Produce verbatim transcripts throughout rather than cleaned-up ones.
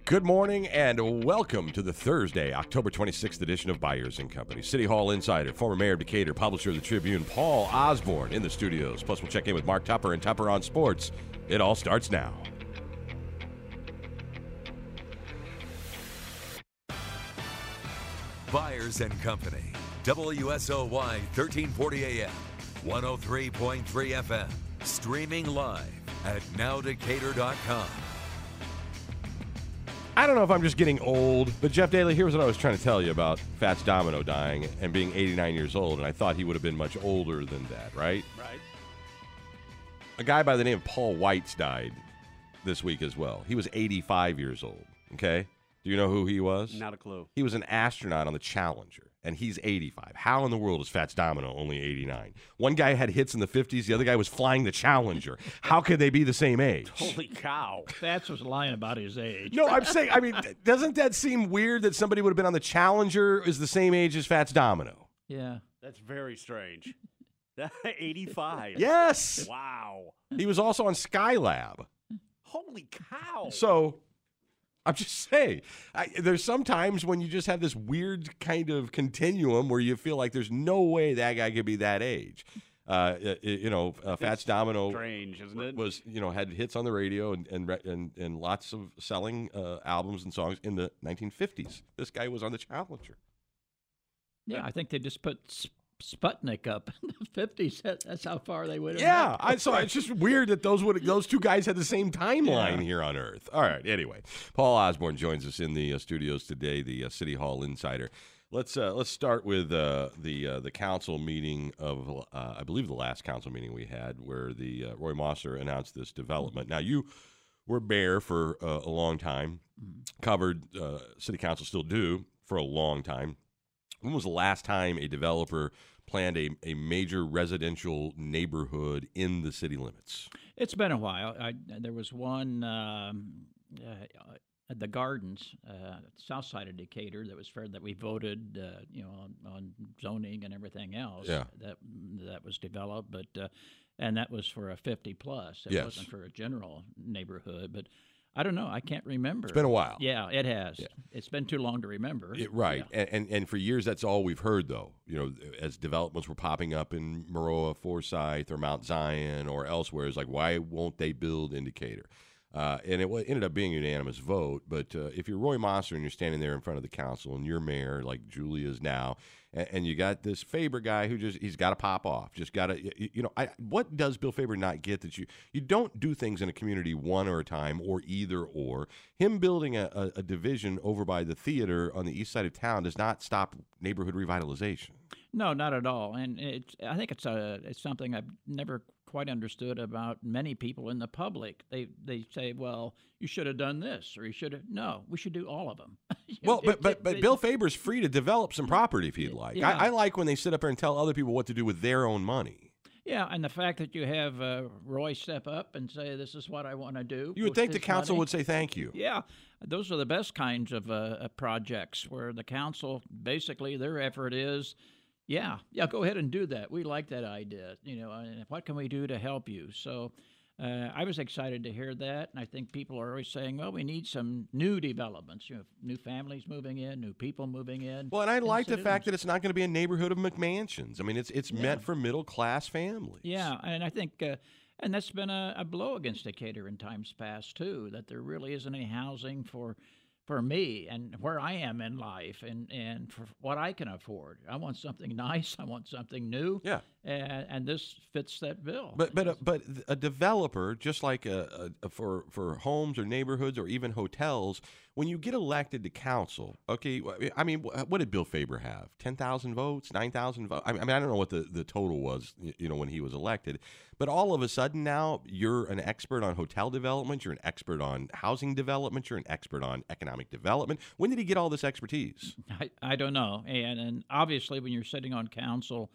Good morning and welcome to the Thursday, October twenty-sixth edition of Byers and Company. City Hall insider, former mayor of Decatur, publisher of the Tribune, Paul Osborne in the studios. Plus, we'll check in with Mark Tupper and Tupper on Sports. It all starts now. Byers and Company, W S O Y thirteen forty A M, one oh three point three F M, streaming live at now decatur dot com. I don't know if I'm just getting old, but Jeff Daly, here's what I was trying to tell you about Fats Domino dying and being eighty-nine years old, and I thought he would have been much older than that, right? Right. A guy by the name of Paul Weitz died this week as well. He was eighty-five years old, okay? Do you know who he was? Not a clue. He was an astronaut on the Challenger, and he's eighty-five. How in the world is Fats Domino only eighty-nine? One guy had hits in the fifties. The other guy was flying the Challenger. How could they be the same age? Holy cow. Fats was lying about his age. No, I'm saying, I mean, doesn't that seem weird that somebody would have been on the Challenger is the same age as Fats Domino? Yeah. That's very strange. eighty-five. Yes. Wow. He was also on Skylab. Holy cow. So I'm just saying, I, there's sometimes when you just have this weird kind of continuum where you feel like there's no way that guy could be that age. Uh, you know, uh, Fats Domino strange, isn't it? was, you know, had hits on the radio and and and, and lots of selling uh, albums and songs in the nineteen fifties. This guy was on the Challenger. Yeah, I think they just put Sp- Sputnik up in the fifties. That, that's how far they went. Yeah, I saw. It's just weird that those would those two guys had the same timeline Yeah. here on Earth. All right. Anyway, Paul Osborne joins us in the uh, studios today, the uh, City Hall insider. Let's uh, let's start with uh, the uh, the council meeting of uh, I believe the last council meeting we had, where the uh, Roy Mosser announced this development. Now you were mayor for uh, a long time, covered uh, city council, still do for a long time. When was the last time a developer planned a, a major residential neighborhood in the city limits? It's been a while. I, there was one um, uh, at the Gardens, uh, south side of Decatur, that was fair that we voted, uh, you know, on, on zoning and everything else. Yeah. That that was developed, but uh, and that was for a fifty plus. It Yes. wasn't for a general neighborhood, but. I don't know. I can't remember. It's been a while. Yeah, it has. Yeah. It's been too long to remember. It, right. Yeah. And, and and for years, that's all we've heard, though. You know, as developments were popping up in Maroa, Forsyth, or Mount Zion, or elsewhere, it's like, why won't they build in Decatur? Uh, and it wa- ended up being a unanimous vote. But uh, if you're Roy Mosser and you're standing there in front of the council and you're mayor, like Julia is now, and, and you got this Faber guy who just, he's got to pop off. Just got to, you, you know, I, what does Bill Faber not get that you, you don't do things in a community one at a time or either or. Him building a, a, a division over by the theater on the east side of town does not stop neighborhood revitalization. No, not at all. And it's, I think it's a it's something I've never quite understood about many people in the public. They they say, well, you should have done this, or you should have. No, we should do all of them. Well, but but, It- but it- Bill Faber's free to develop some property if he'd like. Yeah. I, I like when they sit up there and tell other people what to do with their own money. Yeah, and the fact that you have uh, Roy step up and say, this is what I want to do. You would with think the this council money. would say thank you. Yeah, those are the best kinds of uh, uh, projects where the council, basically, their effort is, yeah, yeah, go ahead and do that. We like that idea. You know, and what can we do to help you? So uh, I was excited to hear that, and I think people are always saying, well, we need some new developments, you know, new families moving in, new people moving in. Well, and I in like the citizens. fact that it's not going to be a neighborhood of McMansions. I mean, it's it's meant for middle class families. Yeah, and I think, uh, and that's been a, a blow against Decatur in times past too. That there really isn't any housing for, for me and where I am in life, and, and for what I can afford. I want something nice. I want something new. Yeah. And, and this fits that bill. But but a, but a developer, just like a, a, for for homes or neighborhoods or even hotels, when you get elected to council, okay, I mean, what did Bill Faber have? ten thousand votes, nine thousand votes? I mean, I don't know what the, the total was, you know, when he was elected. But all of a sudden now, you're an expert on hotel development, you're an expert on housing development, you're an expert on economic development. When did he get all this expertise? I, I don't know. And, and obviously, when you're sitting on council,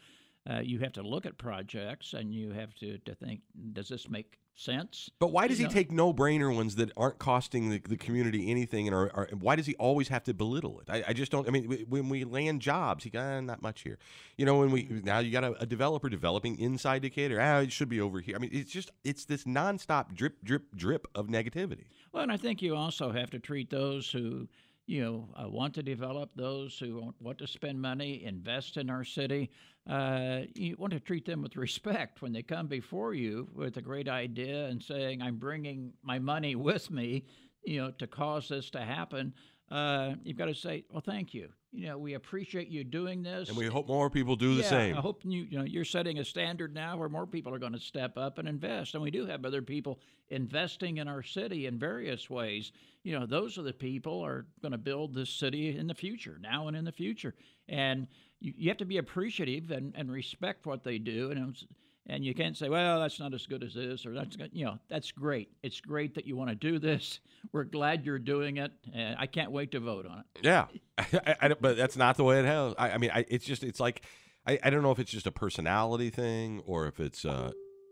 uh, you have to look at projects and you have to, to think, does this make sense? But why does You he know? take no-brainer ones that aren't costing the, the community anything, and are, are, why does he always have to belittle it? I, I just don't. I mean, w- when we land jobs, he got eh, not much here. You know, when we now you got a, a developer developing inside Decatur. Ah, it should be over here. I mean, it's just it's this nonstop drip, drip, drip of negativity. Well, and I think you also have to treat those who, you know, uh, want to develop, those who want- want to spend money, invest in our city. Uh, you want to treat them with respect when they come before you with a great idea and saying, "I'm bringing my money with me," you know, to cause this to happen. Uh, you've got to say, "Well, thank you. You know, we appreciate you doing this." And we hope more people do the yeah, same. I hope you, you know, you're setting a standard now where more people are going to step up and invest. And we do have other people investing in our city in various ways. You know, those are the people are going to build this city in the future, now and in the future. And you, you have to be appreciative and, and respect what they do. And it's- and you can't say, well, that's not as good as this, or that's good. You know, that's great. It's great that you want to do this. We're glad you're doing it, and I can't wait to vote on it. Yeah, I, I, don't- but that's not the way it has. I, I mean, I, it's just it's like I, I don't know if it's just a personality thing or if it's uh,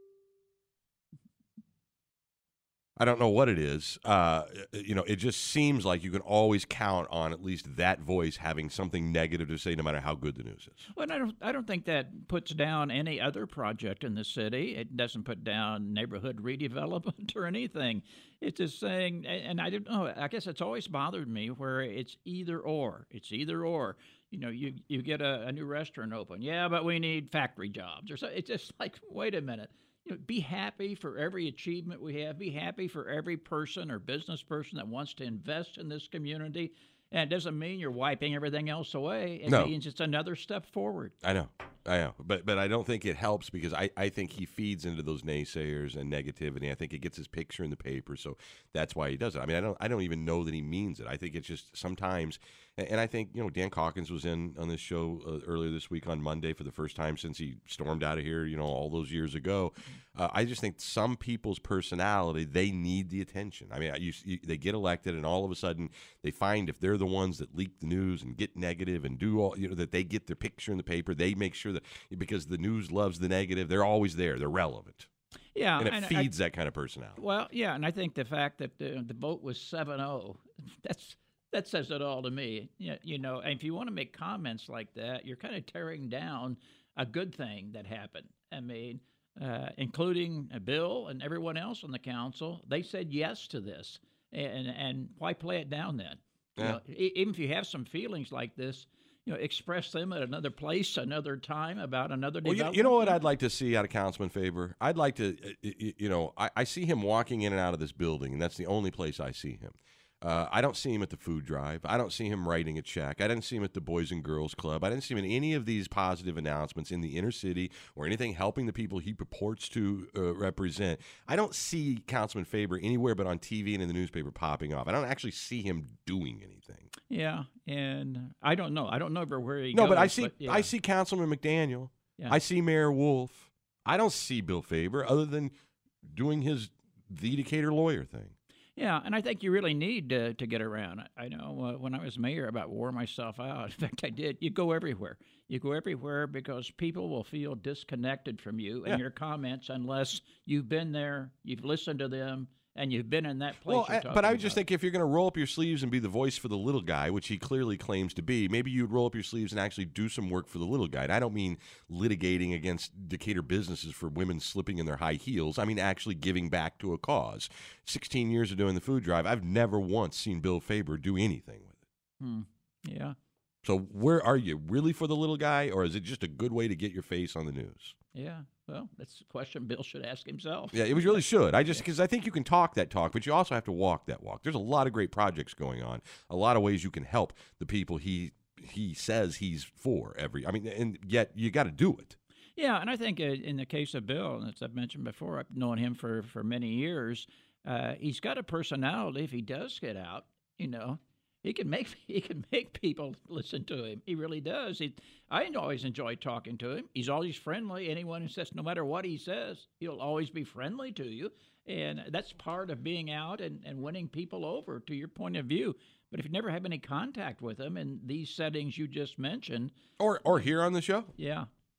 I don't know what it is. Uh, you know, it just seems like you can always count on at least that voice having something negative to say, no matter how good the news is. Well, and I don't. I don't think that puts down any other project in the city. It doesn't put down neighborhood redevelopment or anything. It's just saying, a- and I don't know. I guess it's always bothered me where it's either or. It's either or. You know, you you get a, a new restaurant open. Yeah, but we need factory jobs or so. It's just like, wait a minute. You know, be happy for every achievement we have. Be happy for every person or business person that wants to invest in this community. And it doesn't mean you're wiping everything else away. It No. means it's another step forward. I know, I know, but but I don't think it helps because I, I think he feeds into those naysayers and negativity. I think it gets his picture in the paper, so that's why he does it. I mean, I don't I don't even know that he means it. I think it's just sometimes, and, and I think you know Dan Calkins was in on this show uh, earlier this week on Monday for the first time since he stormed out of here, you know, all those years ago. Uh, I just think some people's personality, they need the attention. I mean, you, you, they get elected, and all of a sudden they find if they're the ones that leak the news and get negative and do all, you know, that they get their picture in the paper. They make sure that because the news loves the negative, they're always there. They're relevant, Yeah, and it and I- feeds that kind of personality. well, yeah, and I think the fact that the, the vote was seven oh, that's that says it all to me. You, you know, and if you want to make comments like that, you're kind of tearing down a good thing that happened. I mean, uh, including Bill and everyone else on the council, they said yes to this, and and why play it down then? You Yeah. know, e- even if you have some feelings like this, you know, express them at another place, another time, about another Well, you, development. you know what I'd like to see out of Councilman Faber? I'd like to, uh, y- you know, I, I see him walking in and out of this building, and that's the only place I see him. Uh, I don't see him at the food drive. I don't see him writing a check. I didn't see him at the Boys and Girls Club. I didn't see him in any of these positive announcements in the inner city or anything helping the people he purports to uh, represent. I don't see Councilman Faber anywhere but on T V and in the newspaper popping off. I don't actually see him doing anything. Yeah, and I don't know. I don't know where he No, goes. but I see yeah. I see Councilman McDaniel. Yeah. I see Mayor Wolf. I don't see Bill Faber other than doing his the Decatur lawyer thing. Yeah, and I think you really need to, to get around. I I know uh, when I was mayor, I about wore myself out. In fact, I did. You go everywhere. You go everywhere because people will feel disconnected from you and Yeah. your comments unless you've been there, you've listened to them, and you've been in that place. Well, you're I- but talking I would just about. think if you're going to roll up your sleeves and be the voice for the little guy, which he clearly claims to be, maybe you'd roll up your sleeves and actually do some work for the little guy. And I don't mean litigating against Decatur businesses for women slipping in their high heels. I mean actually giving back to a cause. sixteen years of doing the food drive, I've never once seen Bill Faber do anything with it. Hmm. Yeah, So where are you? Really for the little guy, or is it just a good way to get your face on the news? yeah. Well, that's a question Bill should ask himself. Yeah, it was really should. I just because I think you can talk that talk, but you also have to walk that walk. There's a lot of great projects going on, a lot of ways you can help the people he he says he's for. Every, I mean, and yet you got to do it. Yeah, and I think uh, in the case of Bill, and as I've mentioned before, I've known him for, for many years. Uh, he's got a personality. If he does get out, you know, he can make he can make people listen to him. He really does. He, I always enjoy talking to him. He's always friendly. Anyone who says, no matter what he says, he'll always be friendly to you. And that's part of being out and, and winning people over to your point of view. But if you never have any contact with him in these settings you just mentioned, Or or here on the show. yeah.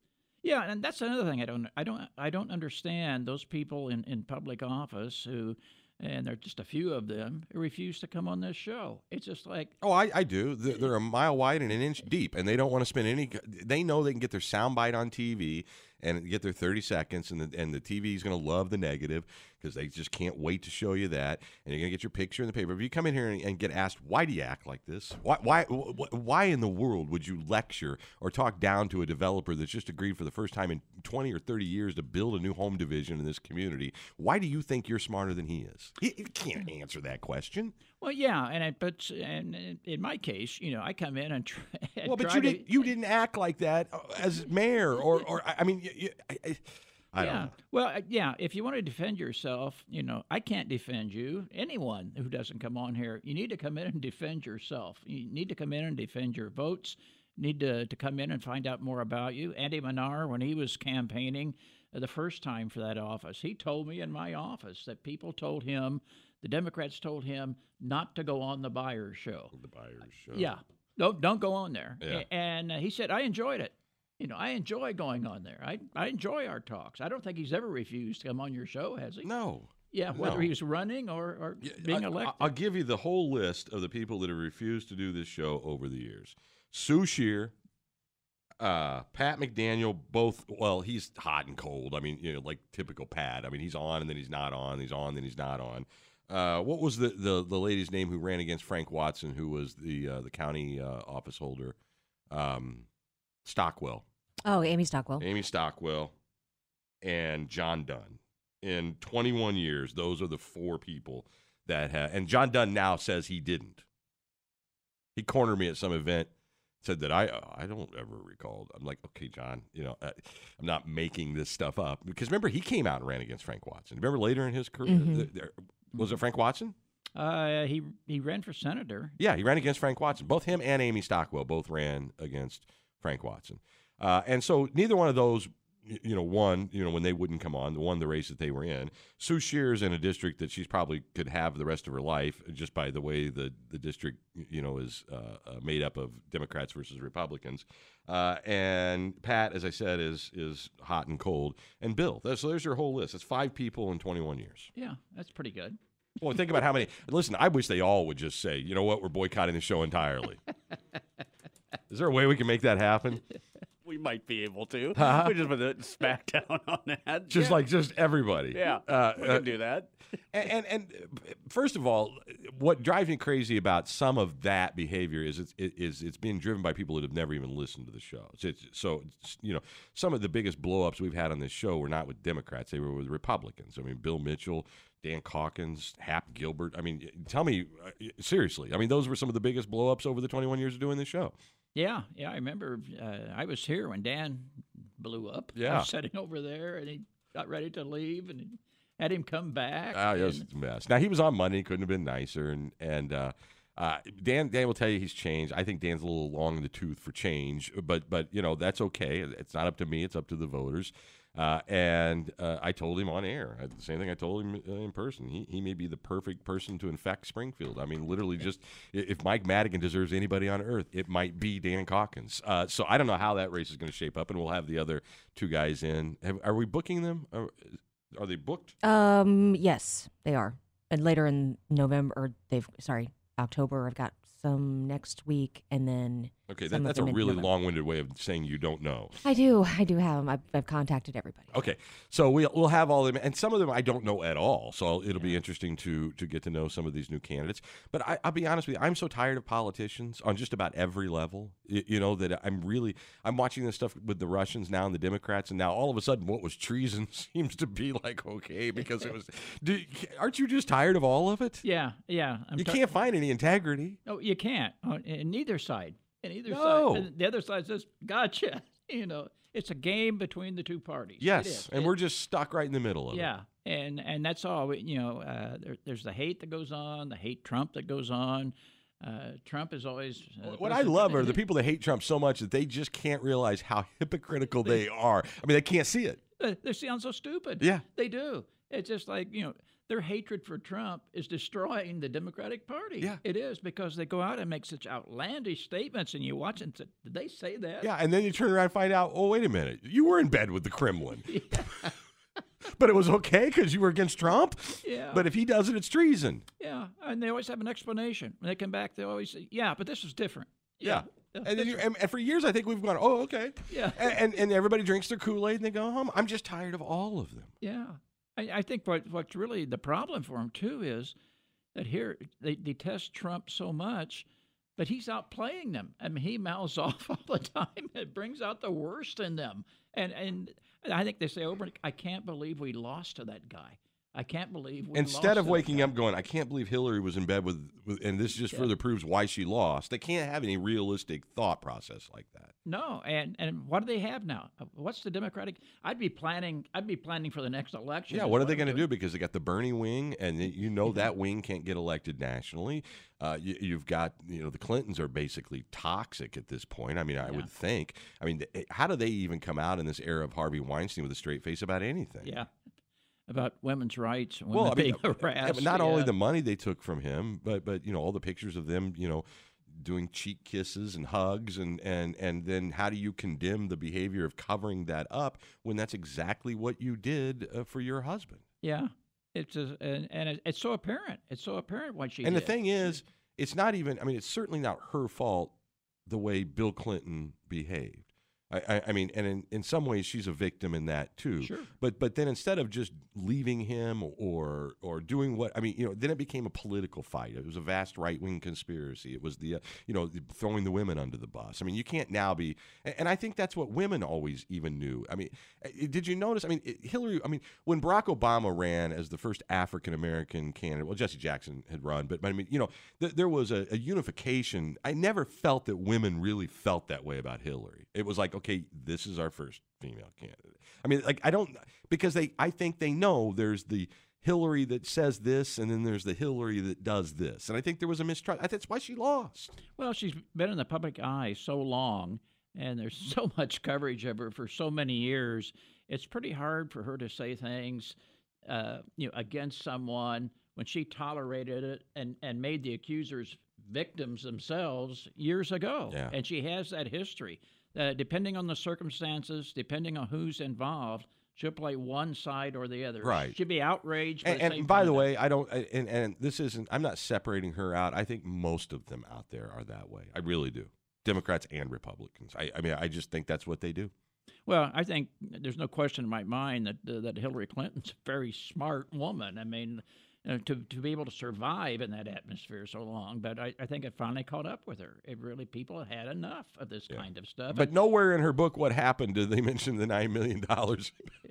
Yeah, and that's another thing I don't I don't I don't understand those people in, in public office who, and there are just a few of them, who refuse to come on this show. It's just like, Oh, I, I do. They're, they're a mile wide and an inch deep, and they don't want to spend any. They know they can get their soundbite on T V and get their thirty seconds, and the and the T V is going to love the negative because they just can't wait to show you that, and you're going to get your picture in the paper. If you come in here and, and get asked, why do you act like this? Why, why, wh- why in the world would you lecture or talk down to a developer that's just agreed for the first time in twenty or thirty years to build a new home division in this community? Why do you think you're smarter than he is? He, he can't answer that question. well, yeah, and I, but and in- in my case, you know, I come in and try. and Well, but try you to- didn't. You didn't act like that as mayor, or, or I I mean, you, you, I, I, I don't yeah. know. Well, uh, yeah. If you want to defend yourself, you know, I can't defend you. Anyone who doesn't come on here, you need to come in and defend yourself. You need to come in and defend your votes. You need to to come in and find out more about you. Andy Manar, when he was campaigning uh, the first time for that office, he told me in my office that people told him, the Democrats told him not to go on the Byers show. The buyers. Show. Yeah. Don't don't go on there. Yeah. A- And uh, he said, I enjoyed it. You know, I enjoy going on there. I I enjoy our talks. I don't think he's ever refused to come on your show, has he? No. Yeah, whether no. he was running or, or Yeah, being I- elected. I'll give you the whole list of the people that have refused to do this show over the years. Sue Shear, uh, Pat McDaniel, both. Well, he's hot and cold. I mean, you know, like typical Pat. I mean, he's on and then he's not on. He's on, then he's not on. Uh, what was the, the the lady's name who ran against Frank Watson, who was the uh, the county uh, office holder? Um, Stockwell. Oh, Amy Stockwell. Amy Stockwell, and John Dunn. In twenty-one years, those are the four people that have. And John Dunn now says he didn't. He cornered me at some event, said that I I don't ever recall. I'm like, okay, John, you know, uh, I'm not making this stuff up because remember he came out and ran against Frank Watson. Remember later in his career, Mhm. th- there, was it Frank Watson? uh, he he ran for senator. Yeah, he ran against Frank Watson. Both him and Amy Stockwell both ran against Frank Watson. Uh, and so neither one of those, y- you know, won, you know, when they wouldn't come on, won the race that they were in. Sue Shear's in a district that she's probably could have the rest of her life just by the way the, the district, you know, is uh, uh, made up of Democrats versus Republicans. Uh, and Pat, as I said, is is hot and cold. And Bill, that's, so there's your whole list. It's five people in twenty-one years. Yeah, that's pretty good. Well, think about how many. Listen, I wish they all would just say, you know what, we're boycotting the show entirely. Is there a way we can make that happen? We might be able to. Huh? We just put a smack down on that. Just yeah. like just everybody. yeah, Uh, we uh, can do that. and, and and first of all, what drives me crazy about some of that behavior is it's it, is it's being driven by people that have never even listened to the show. So, it's, so it's, you know, some of the biggest blow-ups we've had on this show were not with Democrats; they were with Republicans. I mean, Bill Mitchell, Dan Calkins, Hap Gilbert. I mean, tell me uh, seriously. I mean, those were some of the biggest blow-ups over the twenty-one years of doing this show. Yeah, yeah. I remember uh, I was here when Dan blew up. I Yeah. was sitting over there, and he got ready to leave, and he had him come back. Ah, it was and- a mess. Now he was on Monday; couldn't have been nicer. And and uh, uh, Dan Dan will tell you he's changed. I think Dan's a little long in the tooth for change, but but you know that's okay. It's not up to me; it's up to the voters. Uh, and uh, I told him on air I, the same thing I told him uh, in person. He he may be the perfect person to infect Springfield. I mean, literally, just i- if Mike Madigan deserves anybody on earth, it might be Dan Calkins. Uh, so I don't know how that race is going to shape up, and we'll have the other two guys in. Have, are we booking them? Are, are they booked? Um, yes, they are. And later in November, or they've sorry, October. I've got some next week, and then Okay, that, some of that's a them in really November. long-winded way of saying you don't know. I do, I do have them. I've, I've contacted everybody. Okay, so we'll we'll have all of them, and some of them I don't know at all. So it'll be interesting to to get to know some of these new candidates. But I, I'll be honest with you, I'm so tired of politicians on just about every level. You, you know that I'm really I'm watching this stuff with the Russians now and the Democrats, and now all of a sudden, what was treason seems to be like okay because it was. Do, aren't you just tired of all of it? Yeah, yeah. I'm You ta- can't find any integrity. No, you can't. On in neither side. In either No. side. And the other side says, "Gotcha." You know, it's a game between the two parties. It Yes, is. and It- we're just stuck right in the middle of it. yeah, and and that's all. We- You know, uh, there, there's the hate that goes on, the hate Trump that goes on. Uh, Trump is always. Uh, What I love are the people that hate Trump so much that they just can't realize how hypocritical they are. I mean, they can't see it. They, they sound so stupid. Yeah. they do. It's just like you know their hatred for Trump is destroying the Democratic Party. Yeah. It is, because they go out and make such outlandish statements, and you watch and say, did they say that? Yeah, and then you turn around and find out, oh, wait a minute, you were in bed with the Kremlin. But it was okay because you were against Trump? Yeah. But if he does it, it's treason. Yeah, and they always have an explanation. When they come back, they always say, yeah, but this was different. Yeah. Yeah. And, then you, and, and for years, I think we've gone, oh, okay. Yeah. And, and, and everybody drinks their Kool-Aid and they go home. I'm just tired of all of them. Yeah. I, I think what what's really the problem for him, too, is that here they detest Trump so much, but he's outplaying them. I mean, he mouths off all the time. It brings out the worst in them. And and I think they say over, I can't believe we lost to that guy. I can't believe we Instead lost of to waking that guy. up going, I can't believe Hillary was in bed with, with and this just Yeah. further proves why she lost. They can't have any realistic thought process like that. No, and and what do they have now? What's the Democratic? I'd be planning. I'd be planning for the next election. Yeah, is what are they I'm going to doing. do? Because they got the Bernie wing, and y- you know that wing can't get elected nationally. Uh, you, you've got, you know, the Clintons are basically toxic at this point. I mean, I Yeah. would think. I mean, th- how do they even come out in this era of Harvey Weinstein with a straight face about anything? Yeah, about women's rights and Well, women I mean, being uh, yeah, harassed. but not only yeah. the money they took from him, but but you know all the pictures of them, you know, doing cheek kisses and hugs, and and and then how do you condemn the behavior of covering that up when that's exactly what you did uh, for your husband? Yeah, it's a, and and it, it's so apparent. It's so apparent what she And the did. thing is, it's not even. I mean, it's certainly not her fault the way Bill Clinton behaved. I, I, I mean, and in, in some ways, she's a victim in that too. Sure. But but then instead of just leaving him or or doing what I mean, you know, then it became a political fight. It was a vast right wing conspiracy. It was the uh, you know the, throwing the women under the bus. I mean, you can't now be. And, and I think that's what women always even knew. I mean, uh, did you notice? I mean, it, Hillary. I mean, when Barack Obama ran as the first African American candidate, well, Jesse Jackson had run, but, but I mean, you know, th- there was a, a unification. I never felt that women really felt that way about Hillary. It was like, okay, this is our first female candidate. I mean, like, I don't, because they, I think they know there's the Hillary that says this, and then there's the Hillary that does this. And I think there was a mistrust. I think that's why she lost. Well, she's been in the public eye so long, and there's so much coverage of her for so many years. It's pretty hard for her to say things, uh, you know, against someone when she tolerated it and, and made the accusers victims themselves years ago. Yeah. And she has that history. Uh, depending on the circumstances, depending on who's involved, she'll play one side or the other. Right. She'll be outraged. but And, at the and same by time, the way, I don't, I- and, and this isn't, I'm not separating her out. I think most of them out there are that way. I really do. Democrats and Republicans. I, I mean, I just think that's what they do. Well, I think there's no question in my mind that uh, that Hillary Clinton's a very smart woman. I mean, uh, to to be able to survive in that atmosphere so long, but I, I think it finally caught up with her. It really, people had had enough of this kind of stuff. But nowhere in her book, What Happened, did they mention the nine million dollars.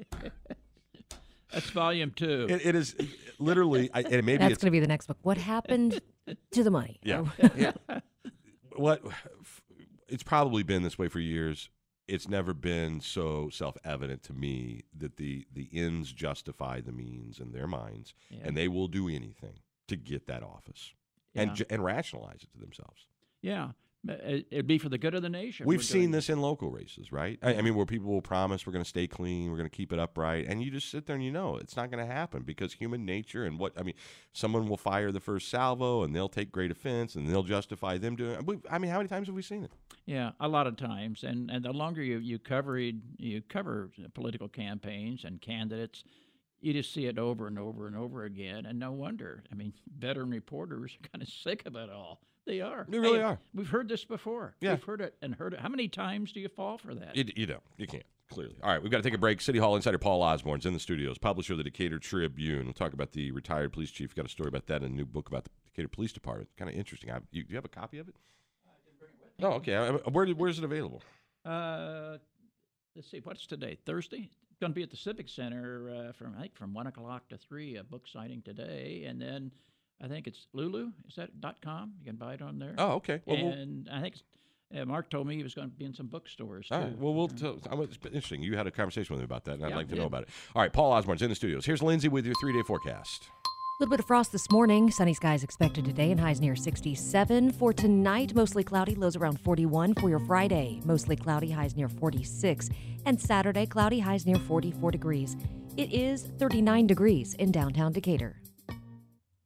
That's volume two. It, it is literally, I, and maybe That's it's going to be the next book. What happened to the money? Yeah. yeah. What it's probably been this way for years. It's never been so self-evident to me that the the ends justify the means in their minds, Yeah. and they will do anything to get that office and Yeah. ju- and rationalize it to themselves. Yeah, But it- it'd be for the good of the nation. We've We're seen doing- this in local races, right? I, I mean, where people will promise we're going to stay clean, we're going to keep it upright, and you just sit there and you know it's not going to happen because human nature and what I mean, someone will fire the first salvo and they'll take great offense and they'll justify them doing it. We- I mean, how many times have we seen it? Yeah, a lot of times, and and the longer you you cover you cover political campaigns and candidates, you just see it over and over and over again, and no wonder. I mean, veteran reporters are kind of sick of it all. They are. They really Hey, are. We've heard this before. Yeah. We've heard it and heard it. How many times do you fall for that? You, you don't. You can't, clearly. All right, we've got to take a break. City Hall insider Paul Osborne's in the studios, publisher of the Decatur Tribune. We'll talk about the retired police chief. We've got a story about that and a new book about the Decatur Police Department. Kind of interesting. I, you, do you have a copy of it? Oh, okay. I- I- Where, where is it available? Uh, let's see. What's today? Thursday. It's going to be at the Civic Center uh, from I think from one o'clock to three. A book signing today, and then I think it's Lulu. Is that dot com? You can buy it on there. Oh, okay. Well, we'll, and I think it's, uh, Mark told me he was going to be in some bookstores too. all right. Well, we'll tell, I mean, it's been interesting. You had a conversation with me about that, and I'd Yeah, like to I know did. about it. All right, Paul Osborne's in the studios. Here's Lindsay with your three-day forecast. A little bit of frost this morning. Sunny skies expected today and highs near sixty-seven. For tonight, mostly cloudy, lows around forty-one. For your Friday, mostly cloudy, highs near forty-six. And Saturday, cloudy, highs near forty-four degrees. It is thirty-nine degrees in downtown Decatur.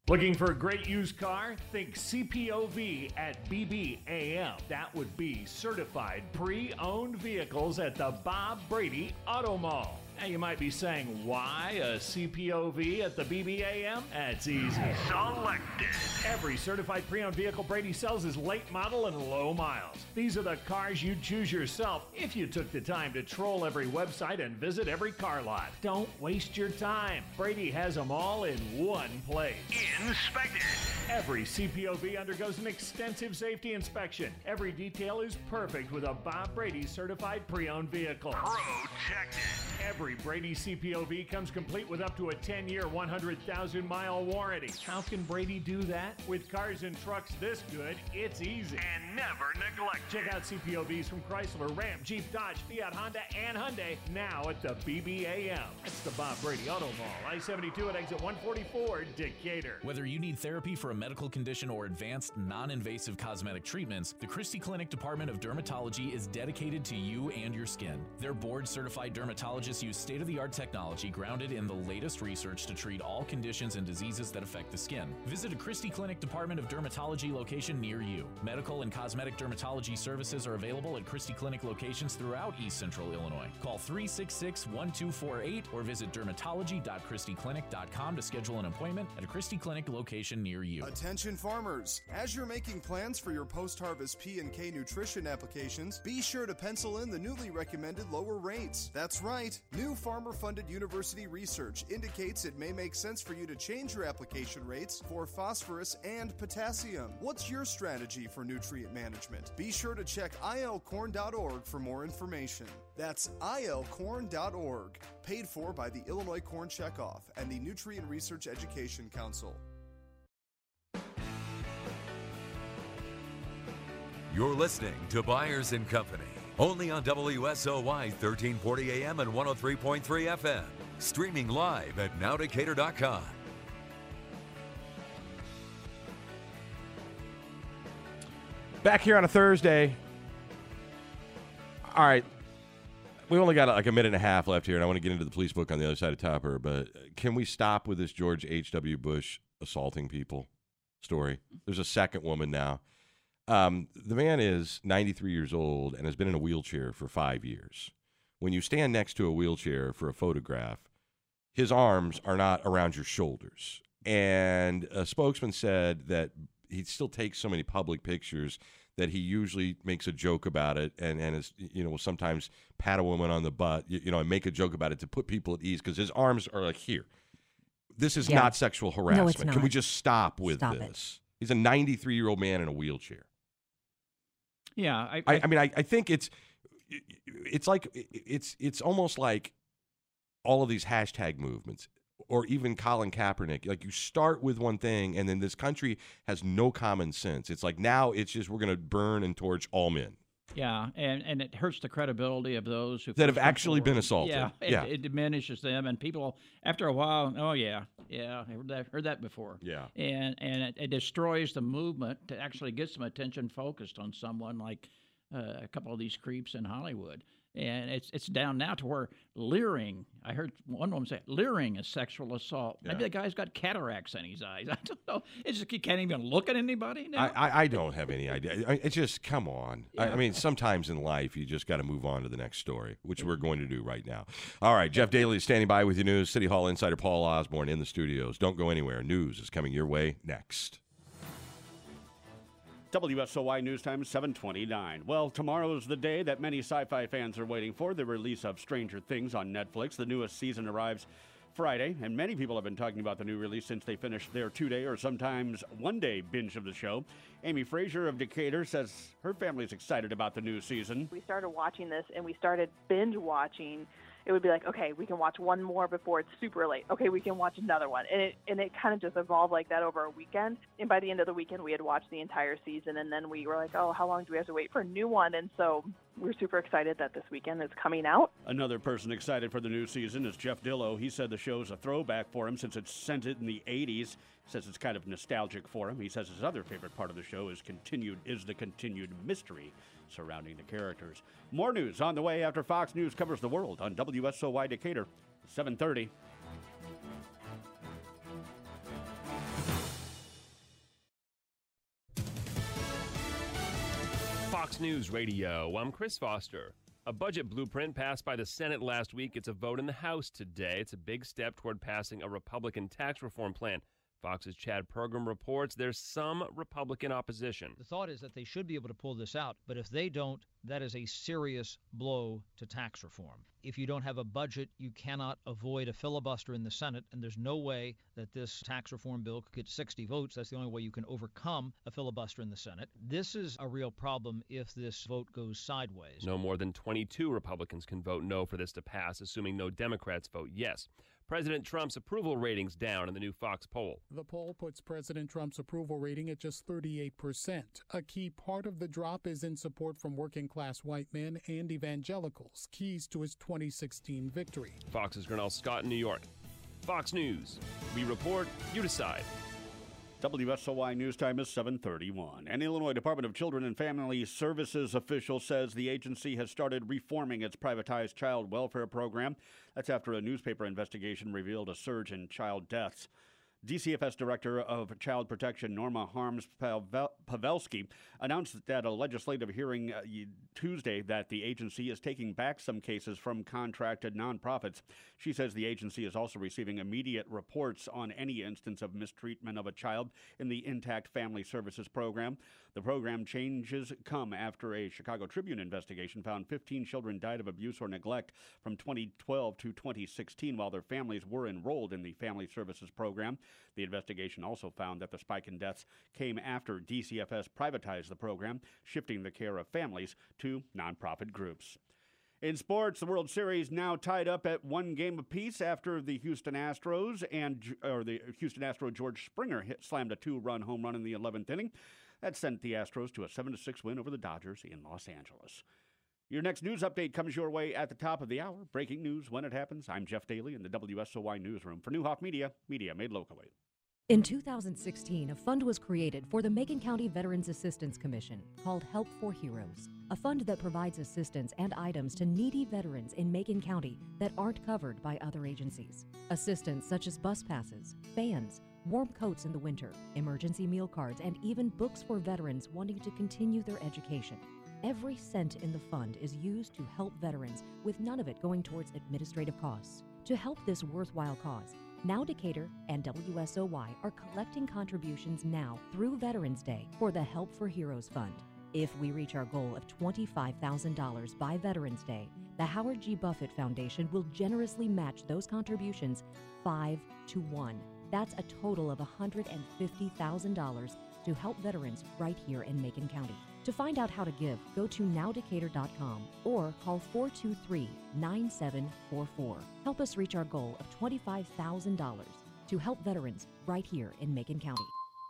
Looking for a great used car? Think C P O V at B B A M. That would be certified pre-owned vehicles at the Bob Brady Auto Mall. Now you might be saying, why a C P O V at the B B A M? That's easy. Selected. Every certified pre-owned vehicle Brady sells is late model and low miles. These are the cars you'd choose yourself if you took the time to troll every website and visit every car lot. Don't waste your time. Brady has them all in one place. Inspected. Every C P O V undergoes an extensive safety inspection. Every detail is perfect with a Bob Brady certified pre-owned vehicle. Protected. Every Brady C P O V comes complete with up to a ten-year, one hundred thousand mile warranty. How can Brady do that? With cars and trucks this good, it's easy. And never neglect. Check out C P O Vs from Chrysler, Ram, Jeep, Dodge, Fiat, Honda, and Hyundai now at the B B A M. That's the Bob Brady Auto Mall, I seventy-two at exit one forty-four, Decatur. Whether you need therapy for a medical condition or advanced, non-invasive cosmetic treatments, the Christie Clinic Department of Dermatology is dedicated to you and your skin. Their board-certified dermatologists use state-of-the-art technology grounded in the latest research to treat all conditions and diseases that affect the skin. Visit a Christie Clinic Department of Dermatology location near you. Medical and cosmetic dermatology services are available at Christie Clinic locations throughout East Central Illinois. Call three six six, one two four eight or visit dermatology dot christie clinic dot com to schedule an appointment at a Christie Clinic location near you. Attention farmers, as you're making plans for your post-harvest P and K nutrition applications, be sure to pencil in the newly recommended lower rates. That's right, new farmer-funded university research indicates it may make sense for you to change your application rates for phosphorus and potassium. What's your strategy for nutrient management? Be sure to check I L corn dot org for more information. That's I L corn dot org, paid for by the Illinois Corn Checkoff and the Nutrient Research Education Council. You're listening to Byers and Company, only on W S O Y thirteen forty A M and one oh three point three F M. Streaming live at now decatur dot com. Back here on a Thursday. All right. We only got like a minute and a half left here, and I want to get into the police book on the other side of Topper, but can we stop with this George H W. Bush assaulting people story? There's a second woman now. Um, the man is ninety-three years old and has been in a wheelchair for five years. When you stand next to a wheelchair for a photograph, his arms are not around your shoulders. And a spokesman said that he still takes so many public pictures that he usually makes a joke about it and, and is, you know, will sometimes pat a woman on the butt, you, you know, and make a joke about it to put people at ease because his arms are like here. This is Yeah. not sexual harassment. No, it's Can not. we just stop with Stop it. this? He's a ninety-three-year-old man in a wheelchair. Yeah, I, I, I mean, I, I think it's it's like it's it's almost like all of these hashtag movements, or even Colin Kaepernick. Like you start with one thing, and then this country has no common sense. It's like now it's just we're going to burn and torch all men yeah, and, and it hurts the credibility of those who that have push actually been forward. assaulted. Yeah, it, yeah. it diminishes them, and people after a while, oh yeah, yeah, I heard that, heard that before. Yeah. and and it, it destroys the movement to actually get some attention focused on someone like uh, a couple of these creeps in Hollywood. And it's it's down now to where leering, I heard one woman say, leering is sexual assault. Yeah. Maybe the guy's got cataracts in his eyes. I don't know. It's just he can't even look at anybody now. I, I, I don't have any idea. I, it's just, come on. I, I mean, sometimes in life, you just got to move on to the next story, which we're going to do right now. All right, Jeff Daly is standing by with your news. City Hall insider Paul Osborne in the studios. Don't go anywhere. News is coming your way next. W S O Y News Time, seven twenty-nine. Well, tomorrow's the day that many sci-fi fans are waiting for, the release of Stranger Things on Netflix. The newest season arrives Friday, and many people have been talking about the new release since they finished their two-day or sometimes one-day binge of the show. Amy Frazier of Decatur says her family's excited about the new season. We started watching this, and we started binge watching. It would be like, okay, we can watch one more before it's super late. Okay, we can watch another one. And it and it kind of just evolved like that over a weekend. And by the end of the weekend, we had watched the entire season. And then we were like, oh, how long do we have to wait for a new one? And so we're super excited that this weekend is coming out. Another person excited for the new season is Jeff Dillow. He said the show's a throwback for him since it's sent it in the eighties. Says it's kind of nostalgic for him. He says his other favorite part of the show is continued is the continued mystery surrounding the characters. More news on the way after Fox News covers the world on W S O Y Decatur, seven thirty. Fox News Radio, I'm Chris Foster. A budget blueprint passed by the Senate last week. It's a vote in the House today. It's a big step toward passing a Republican tax reform plan. Fox's Chad Pergram reports there's some Republican opposition. The thought is that they should be able to pull this out, but if they don't, that is a serious blow to tax reform. If you don't have a budget, you cannot avoid a filibuster in the Senate, and there's no way that this tax reform bill could get sixty votes. That's the only way you can overcome a filibuster in the Senate. This is a real problem if this vote goes sideways. No more than twenty-two Republicans can vote no for this to pass, assuming no Democrats vote yes. President Trump's approval ratings down in the new Fox poll. The poll puts President Trump's approval rating at just thirty-eight percent. A key part of the drop is in support from working-class white men and evangelicals, keys to his twenty sixteen victory. Fox's Grinnell Scott in New York. Fox News. We report, you decide. W S O Y News Time is seven thirty-one. An Illinois Department of Children and Family Services official says the agency has started reforming its privatized child welfare program. That's after a newspaper investigation revealed a surge in child deaths. D C F S Director of Child Protection Norma Harms Pavelski announced at a legislative hearing uh, Tuesday that the agency is taking back some cases from contracted nonprofits. She says the agency is also receiving immediate reports on any instance of mistreatment of a child in the Intact Family Services program. The program changes come after a Chicago Tribune investigation found fifteen children died of abuse or neglect from twenty twelve to twenty sixteen while their families were enrolled in the Family Services program. The investigation also found that the spike in deaths came after D C F S privatized the program, shifting the care of families to nonprofit groups. In sports, the World Series now tied up at one game apiece after the Houston Astros and or the Houston Astro George Springer hit, slammed a two-run home run in the eleventh inning. That sent the Astros to a seven to six win over the Dodgers in Los Angeles. Your next news update comes your way at the top of the hour. Breaking news when it happens. I'm Jeff Daly in the W S O Y Newsroom for Newhoff Media, media made locally. In two thousand sixteen, a fund was created for the Macon County Veterans Assistance Commission called Help for Heroes, a fund that provides assistance and items to needy veterans in Macon County that aren't covered by other agencies. Assistance such as bus passes, fans, warm coats in the winter, emergency meal cards, and even books for veterans wanting to continue their education. Every cent in the fund is used to help veterans, with none of it going towards administrative costs. To help this worthwhile cause, Now Decatur and W S O Y are collecting contributions now through Veterans Day for the Help for Heroes Fund. If we reach our goal of twenty-five thousand dollars by Veterans Day, the Howard G. Buffett Foundation will generously match those contributions five to one. That's a total of one hundred fifty thousand dollars to help veterans right here in Macon County. To find out how to give, go to now decatur dot com or call four two three, nine seven four four. Help us reach our goal of twenty-five thousand dollars to help veterans right here in Macon County.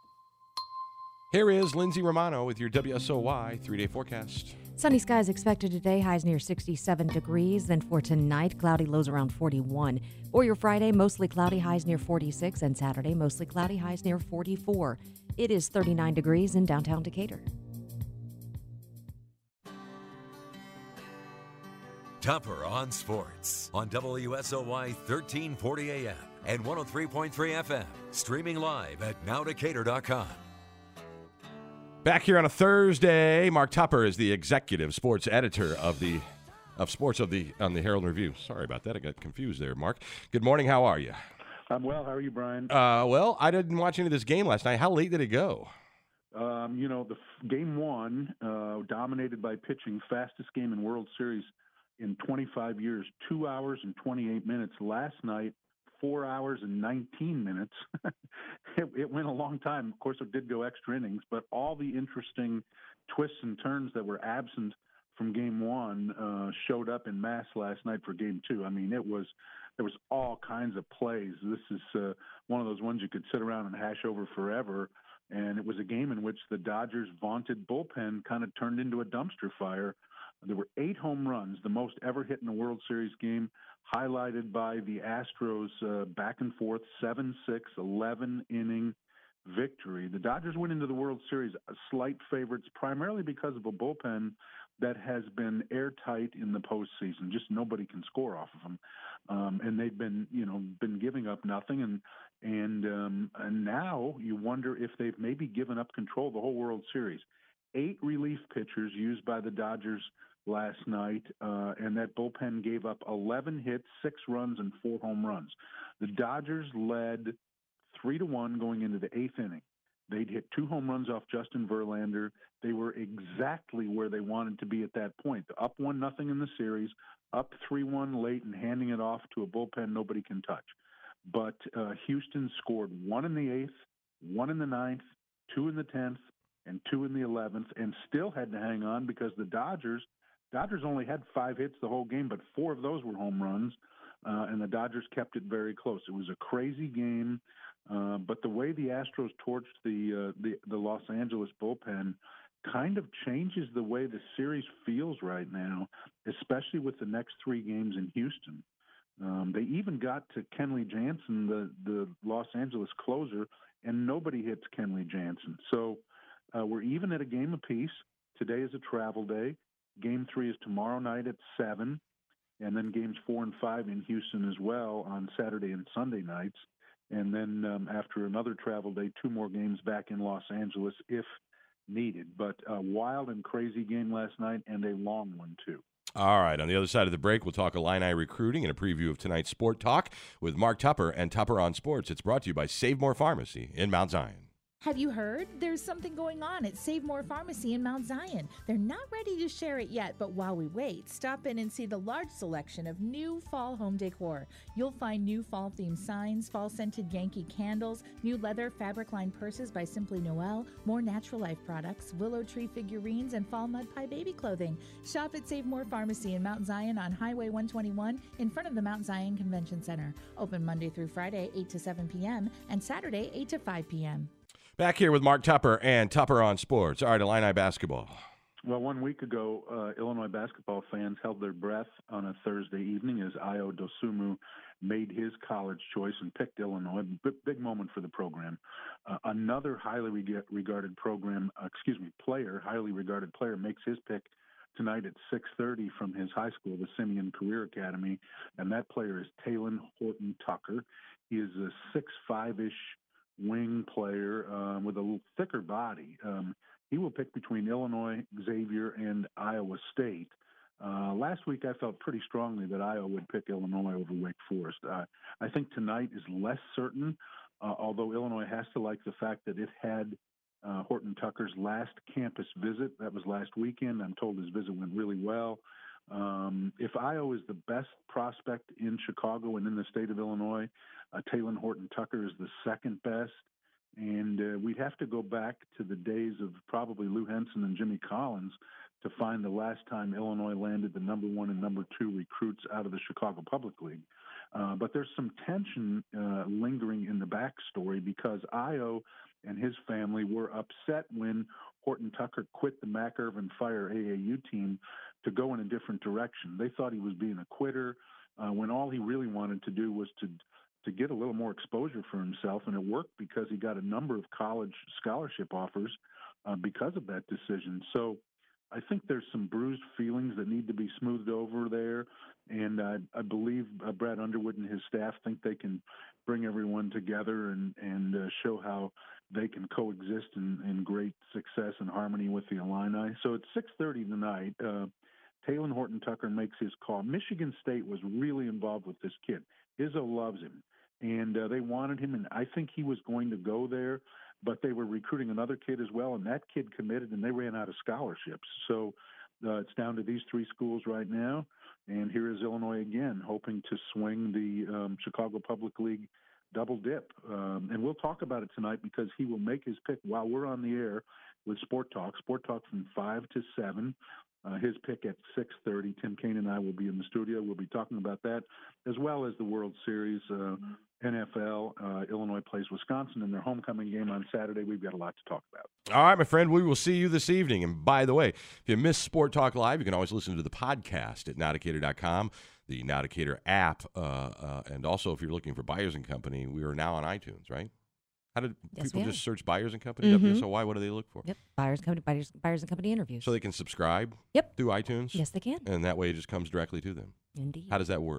Here is Lindsay Romano with your W S O Y three-day forecast. Sunny skies expected today, highs near sixty-seven degrees. Then for tonight, cloudy, lows around forty-one. For your Friday, mostly cloudy, highs near forty-six. And Saturday, mostly cloudy, highs near forty-four. It is thirty-nine degrees in downtown Decatur. Tupper on Sports on W S O Y thirteen forty A M and one oh three point three F M. Streaming live at now decatur dot com. Back here on a Thursday, Mark Tupper is the executive sports editor of the of sports of the on the Herald Review. Sorry about that, I got confused there, Mark. Good morning. How are you? I'm well. How are you, Brian? Uh, well, I didn't watch any of this game last night. How late did it go? Um, you know, the f- game one, uh, dominated by pitching, fastest game in World Series in twenty-five years, two hours and twenty-eight minutes. Last night, four hours and nineteen minutes. it, it went a long time. Of course, it did go extra innings, but all the interesting twists and turns that were absent from game one uh, showed up in mass last night for game two. I mean, it was there was all kinds of plays. This is uh, one of those ones you could sit around and hash over forever. And it was a game in which the Dodgers' vaunted bullpen kind of turned into a dumpster fire. There were eight home runs, the most ever hit in a World Series game, highlighted by the Astros' uh, back and forth seven six, eleven-inning victory. The Dodgers went into the World Series slight favorites, primarily because of a bullpen that has been airtight in the postseason. Just nobody can score off of them, um, and they've been, you know, been giving up nothing. And and um, and now you wonder if they've maybe given up control of the whole World Series. eight relief pitchers used by the Dodgers last night, uh, and that bullpen gave up eleven hits, six runs, and four home runs. The Dodgers led three to one going into the eighth inning. They'd hit two home runs off Justin Verlander. They were exactly where they wanted to be at that point. Up one nothing in the series, up three one late, and handing it off to a bullpen nobody can touch. But uh, Houston scored one in the eighth, one in the ninth, two in the tenth, and two in the eleventh, and still had to hang on because the Dodgers Dodgers only had five hits the whole game, but four of those were home runs, uh, and the Dodgers kept it very close. It was a crazy game, uh, but the way the Astros torched the, uh, the the Los Angeles bullpen kind of changes the way the series feels right now, especially with the next three games in Houston. Um, they even got to Kenley Jansen, the, the Los Angeles closer, and nobody hits Kenley Jansen. So uh, we're even at a game apiece. Today is a travel day. Game three is tomorrow night at seven, and then games four and five in Houston as well on Saturday and Sunday nights. And then um, after another travel day, two more games back in Los Angeles if needed. But a wild and crazy game last night, and a long one, too. All right. On the other side of the break, we'll talk Illini recruiting and a preview of tonight's Sport Talk with Mark Tupper and Tupper on Sports. It's brought to you by Save More Pharmacy in Mount Zion. Have you heard? There's something going on at Save More Pharmacy in Mount Zion. They're not ready to share it yet, but while we wait, stop in and see the large selection of new fall home decor. You'll find new fall-themed signs, fall-scented Yankee candles, new leather fabric-lined purses by Simply Noel, more Natural Life products, willow tree figurines, and fall mud pie baby clothing. Shop at Save More Pharmacy in Mount Zion on Highway one twenty-one in front of the Mount Zion Convention Center. Open Monday through Friday, eight to seven p.m., and Saturday, eight to five p.m. Back here with Mark Tupper and Tupper on Sports. All right, Illini basketball. Well, one week ago, uh, Illinois basketball fans held their breath on a Thursday evening as Ayo Dosunmu made his college choice and picked Illinois. B- big moment for the program. Uh, another highly reg- regarded program, uh, excuse me, player, highly regarded player, makes his pick tonight at six thirty from his high school, the Simeon Career Academy, and that player is Talen Horton Tucker. He is a six five-ish wing player um, with a little thicker body. Um, he will pick between Illinois, Xavier, and Iowa State. Uh, last week, I felt pretty strongly that Iowa would pick Illinois over Wake Forest. Uh, I think tonight is less certain, uh, although Illinois has to like the fact that it had uh, Horton Tucker's last campus visit. That was last weekend. I'm told his visit went really well. Um, if Iowa is the best prospect in Chicago and in the state of Illinois, uh, Talen Horton Tucker is the second best. And uh, we'd have to go back to the days of probably Lou Henson and Jimmy Collins to find the last time Illinois landed the number one and number two recruits out of the Chicago Public League. Uh, but there's some tension uh, lingering in the backstory because Ayo and his family were upset when Horton Tucker quit the Mac Irvin Fire A A U team to go in a different direction. They thought he was being a quitter uh, when all he really wanted to do was to to get a little more exposure for himself, and it worked because he got a number of college scholarship offers uh, because of that decision. So I think there's some bruised feelings that need to be smoothed over there, and uh, I believe uh, Brad Underwood and his staff think they can bring everyone together and, and uh, show how they can coexist in, in great success and harmony with the Illini. So it's six thirty tonight. Uh, Talen Horton Tucker makes his call. Michigan State was really involved with this kid. Izzo loves him, and uh, they wanted him, and I think he was going to go there, but they were recruiting another kid as well, and that kid committed, and they ran out of scholarships. So uh, it's down to these three schools right now, and here is Illinois again, hoping to swing the um, Chicago Public League double dip. Um, and we'll talk about it tonight because he will make his pick while we're on the air with Sport Talk. Sport Talk from five to seven. Uh, his pick at six thirty. Tim Kaine and I will be in the studio. We'll be talking about that, as well as the World Series, uh, N F L. Uh, Illinois plays Wisconsin in their homecoming game on Saturday. We've got a lot to talk about. All right, my friend, we will see you this evening. And by the way, if you miss Sport Talk Live, you can always listen to the podcast at now decatur dot com, the Now Decatur app. Uh, uh, and also, if you're looking for Byers and Company, we are now on iTunes, right? How did Yes, people we are. just search Byers and Company? Mhm. W S O Y, what do they look for? Yep. Buyers, company, buyers, buyers and company interviews. So they can subscribe Yep. through iTunes? Yes, they can. And that way it just comes directly to them. Indeed. How does that work?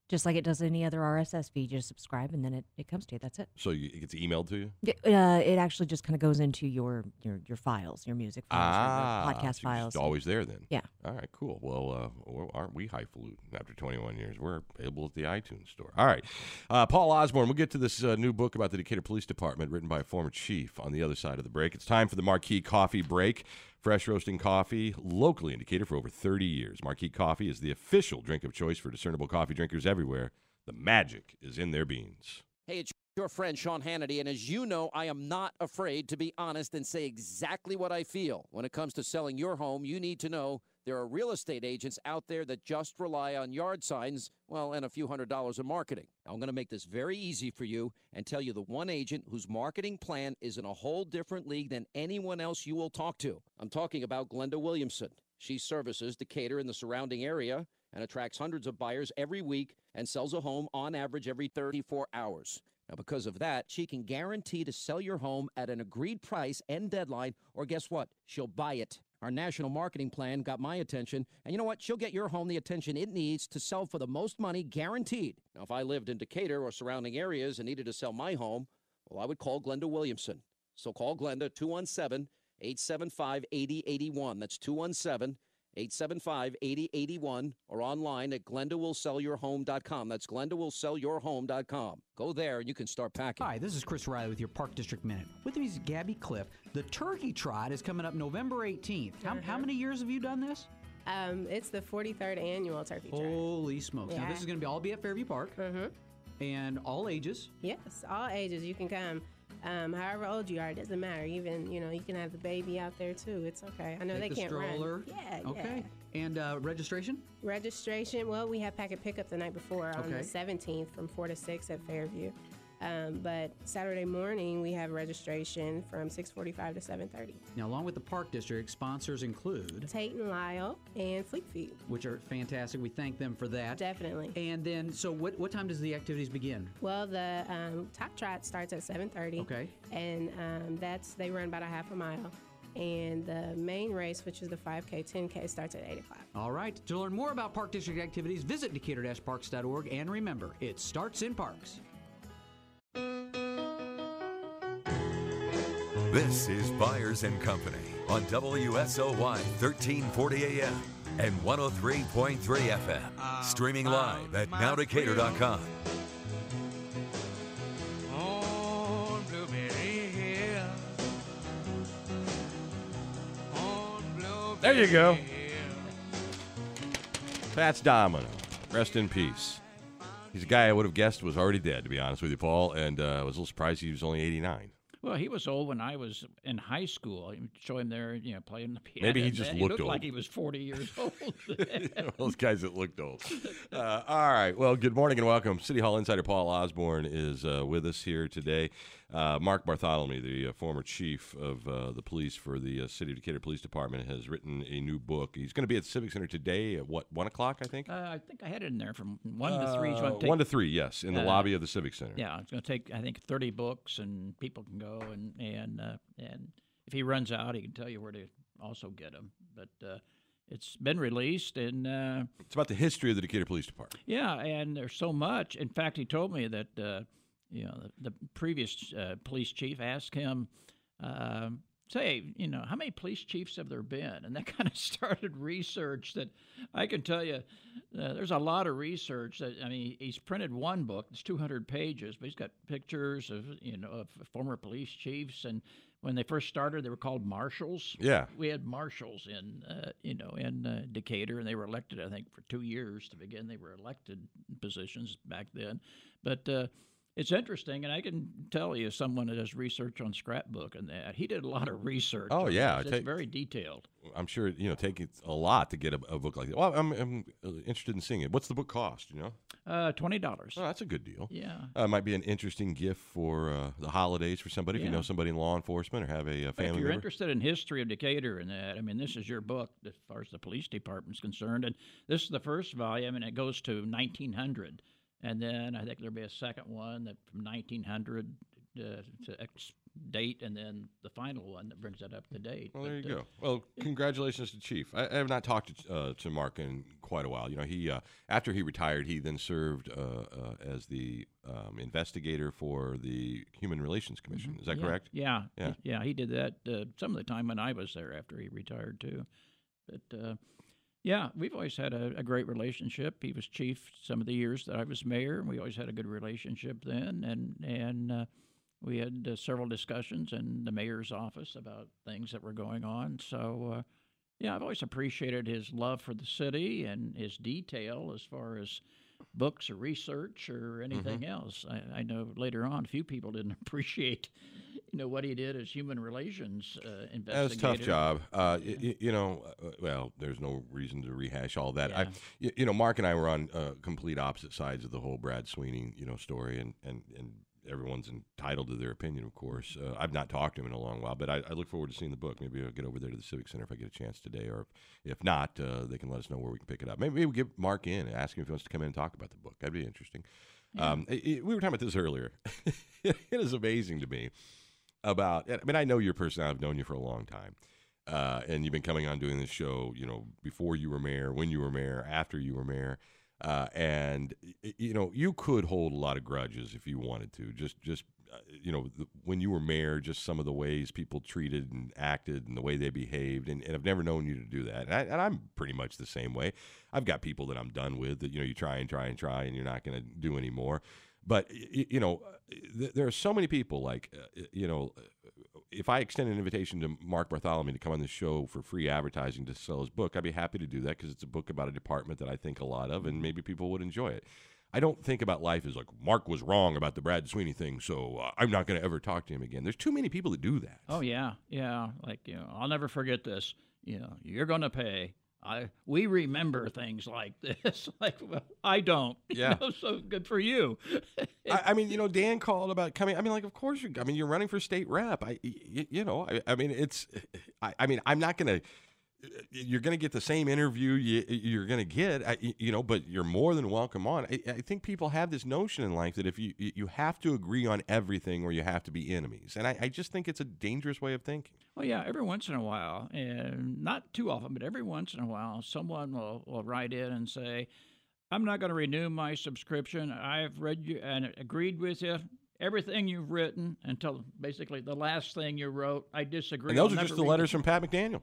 Just like it does any other R S S feed, you just subscribe and then it, it comes to you. That's it. So you, it gets emailed to you? Uh, it actually just kind of goes into your, your, your files, your music files, Ah, your podcast so files. It's always there then. Yeah. All right, cool. Well, uh, well, aren't we highfalutin after twenty-one years? We're available at the iTunes store. All right. Uh, Paul Osborne, we'll get to this uh, new book about the Decatur Police Department written by a former chief on the other side of the break. It's time for the Marquee Coffee Break. Fresh roasting coffee, locally in Decatur for over thirty years. Marquee Coffee is the official drink of choice for discernible coffee drinkers everywhere. The magic is in their beans. Hey, it's your friend Sean Hannity, and as you know, I am not afraid to be honest and say exactly what I feel. When it comes to selling your home, you need to know there are real estate agents out there that just rely on yard signs, well, and a few hundred dollars of marketing. Now, I'm going to make this very easy for you and tell you the one agent whose marketing plan is in a whole different league than anyone else you will talk to. I'm talking about Glenda Williamson. She services Decatur and the surrounding area and attracts hundreds of buyers every week and sells a home on average every thirty-four hours. Now, because of that, she can guarantee to sell your home at an agreed price and deadline, or guess what? She'll buy it. Our national marketing plan got my attention, and you know what? She'll get your home the attention it needs to sell for the most money, guaranteed. Now, if I lived in Decatur or surrounding areas and needed to sell my home, well, I would call Glenda Williamson. So call Glenda, two one seven, eight seven five, eight zero eight one. That's two one seven, eight seven five, eight zero eight one, or online at glenda will sell your home dot com. That's glenda will sell your home dot com. Go there and you can start packing. Hi, this is Chris Riley with your Park District Minute. With me is Gabby Cliff. The Turkey Trot is coming up November eighteenth. How, how many years have you done this? Um, it's the forty-third annual Turkey Trot. Holy smokes. Yeah. Now, this is going to be all be at Fairview Park. Mm-hmm. And all ages. Yes, all ages. You can come. Um, however old you are, it doesn't matter. Even, you know, you can have the baby out there, too. It's okay. I know Take they the can't stroller. run. Yeah, Okay. yeah. And uh, registration? Registration, well, we have packet pickup the night before on Okay. the seventeenth from four to six at Fairview. Um, but Saturday morning, we have registration from six forty-five to seven thirty. Now, along with the Park District, sponsors include Tate and Lyle and Fleet Feet. which are fantastic. We thank them for that. Definitely. And then, so what, what time does the activities begin? Well, the um, Top Trot starts at seven thirty. Okay. And um, that's they run about a half a mile. And the main race, which is the five K, ten K, starts at eight o'clock. All right. To learn more about Park District activities, visit decatur dash parks dot org. And remember, it starts in parks. This is Byers and Company on W S O Y thirteen forty A M and one oh three point three F M. Streaming live at now decatur dot com. There you go. Fats Domino. Rest in peace. He's a guy I would have guessed was already dead, to be honest with you, Paul, and uh, I was a little surprised he was only eighty-nine. Well, he was old when I was in high school. You show him there, you know, playing the piano. Maybe he just he looked looked old. like he was forty years old. Those guys that looked old. Uh, all right. Well, good morning and welcome. City Hall Insider Paul Osborne is uh, with us here today. Uh, Mark Bartholomew, the uh, former chief of uh, the police for the uh, City of Decatur Police Department, has written a new book. He's going to be at the Civic Center today at, what, one o'clock, I think? Uh, I think I had it in there from one to three. He's Uh, gonna take, one to three, yes, in the uh, lobby of the Civic Center. Yeah, it's going to take, I think, thirty books, and people can go, and and uh, and if he runs out, he can tell you where to also get them. But uh, it's been released, and uh, It's about the history of the Decatur Police Department. yeah, and there's so much. In fact, he told me that uh, you know the, the previous uh, police chief asked him, um, say, you know, how many police chiefs have there been? And that kind of started research that I can tell you. Uh, there's a lot of research that I mean, he's printed one book. It's two hundred pages, but he's got pictures of you know of former police chiefs. And when they first started, they were called marshals. Yeah. We had marshals in, uh, you know, in uh, Decatur, and they were elected, I think, for two years to begin. They were elected positions back then. But uh, it's interesting, and I can tell you, someone that does research on scrapbook and that, he did a lot of research. Oh, on yeah. this. It's Take- very detailed. I'm sure, you know, taking a lot to get a, a book like that. Well, I'm, I'm interested in seeing it. What's the book cost, you know? Uh, twenty dollars. Oh, that's a good deal. Yeah. Uh, might be an interesting gift for uh, the holidays for somebody if you Yeah. know somebody in law enforcement or have a, a If family you're member. interested in history of Decatur and that, I mean, this is your book as far as the police department's concerned. And this is the first volume, and it goes to nineteen hundred. And then I think there'll be a second one that from nineteen hundred uh, to ex- date and then the final one that brings it up to date. Well, there But, you uh, go. Well, congratulations to Chief. I, I have not talked to, uh, to Mark in quite a while. You know, he uh, after he retired, he then served uh, uh, as the um, investigator for the Human Relations Commission. Mhm. Is that Yeah, correct? Yeah, Yeah. he- yeah. He did that uh, some of the time when I was there after he retired too. But uh, yeah, we've always had a, a great relationship. He was chief some of the years that I was mayor, and we always had a good relationship then. And and uh, we had uh, several discussions in the mayor's office about things that were going on. So uh, yeah, I've always appreciated his love for the city and his detail as far as books or research or anything Mhm. else. I, I know later on, a few people didn't appreciate, you know, what he did as human relations uh, investigator. That's a tough job. Uh, y- y- you know, uh, well, there's no reason to rehash all that. I, Yeah. y- you know, Mark and I were on uh, complete opposite sides of the whole Brad Sweeney, you know, story, and, and, and everyone's entitled to their opinion, of course. Uh, I've not talked to him in a long while, but I, I look forward to seeing the book. Maybe I'll get over there to the Civic Center if I get a chance today, or if, if not, uh, they can let us know where we can pick it up. Maybe, maybe we'll get Mark in and ask him if he wants to come in and talk about the book. That'd be interesting. Um, it- it- we were talking about this earlier. It is amazing to me about, I mean, I know your personality. I've known you for a long time. Uh, and you've been coming on doing this show, you know, before you were mayor, when you were mayor, after you were mayor. Uh, and, y- you know, you could hold a lot of grudges if you wanted to. Just, just uh, you know, th- when you were mayor, just some of the ways people treated and acted and the way they behaved. And, and I've never known you to do that. And, I, and I'm pretty much the same way. I've got people that I'm done with that, you know, you try and try and try and you're not going to do anymore. But, y- you know, th- there are so many people like, uh, you know, if I extend an invitation to Mark Bartholomew to come on the show for free advertising to sell his book, I'd be happy to do that because it's a book about a department that I think a lot of, and maybe people would enjoy it. I don't think about life as like, Mark was wrong about the Brad Sweeney thing, so uh, I'm not going to ever talk to him again. There's too many people that do that. Oh yeah, yeah. Like, you know, I'll never forget this. You know, you're going to pay. I we remember things like this. Like, well, I don't. you Yeah. know, so good for you. I, I mean, you know, Dan called about coming. I mean, like, of course, you're, I mean, you're running for state rep. I, you, you know, I, I mean, it's, I, I mean, I'm not going to, you're going to get the same interview you, you're going to get, I, you know, but you're more than welcome on. I, I think people have this notion in life that if you, you have to agree on everything or you have to be enemies. And I, I just think it's a dangerous way of thinking. Well, yeah, every once in a while, and not too often, but every once in a while, someone will, will write in and say, I'm not going to renew my subscription. I've read you and agreed with you. Everything you've written until basically the last thing you wrote, I disagree. And those I'll are just never the read letters it." from Pat McDaniel.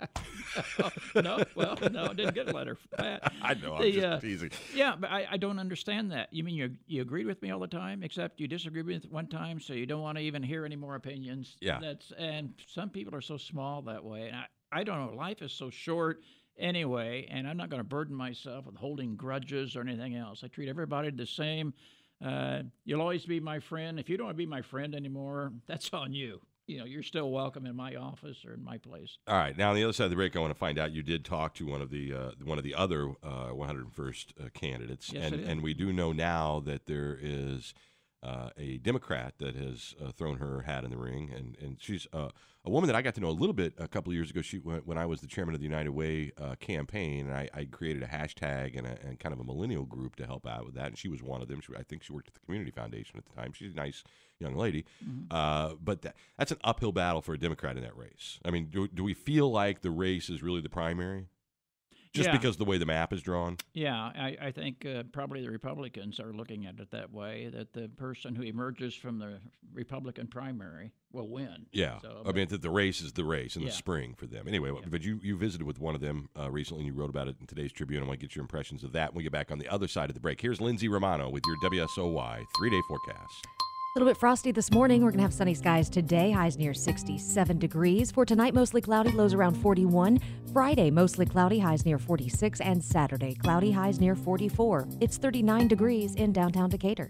no, well, no, I didn't get a letter from Pat. I know, I'm The, just uh, teasing. Yeah, but I, I don't understand that. You mean you you agreed with me all the time, except you disagreed with me one time, so you don't want to even hear any more opinions. Yeah. That's and some people are so small that way, and I, I don't know. Life is so short anyway, and I'm not going to burden myself with holding grudges or anything else. I treat everybody the same. Uh, you'll always be my friend. If you don't want to be my friend anymore, that's on you. You know, you're still welcome in my office or in my place. All right. Now, on the other side of the break, I want to find out you did talk to one of the uh, one of the other uh, one hundred first uh, candidates, Yes, and I did. and we do know now that there is uh, a Democrat that has uh, thrown her hat in the ring, and and she's uh, a woman that I got to know a little bit a couple of years ago. She when, when I was the chairman of the United Way uh, campaign, and I, I created a hashtag and, a, and kind of a millennial group to help out with that, and she was one of them. She, I think she worked at the Community Foundation at the time. She's a nice young lady, Mhm. uh, but that, that's an uphill battle for a Democrat in that race. I mean, do, do we feel like the race is really the primary? Just Yeah. because the way the map is drawn? Yeah, I, I think uh, probably the Republicans are looking at it that way, that the person who emerges from the Republican primary will win. Yeah. So, I mean, that the race is the race in Yeah. the spring for them. Anyway, but you, you visited with one of them uh, recently, and you wrote about it in today's Tribune. I want to get your impressions of that when we get back on the other side of the break. Here's Lindsay Romano with your W S O Y three-day forecast. A little bit frosty this morning. We're going to have sunny skies today. Highs near sixty-seven degrees. For tonight, mostly cloudy. Lows around forty-one. Friday, mostly cloudy. Highs near forty-six. And Saturday, cloudy. Highs near forty-four. It's thirty-nine degrees in downtown Decatur.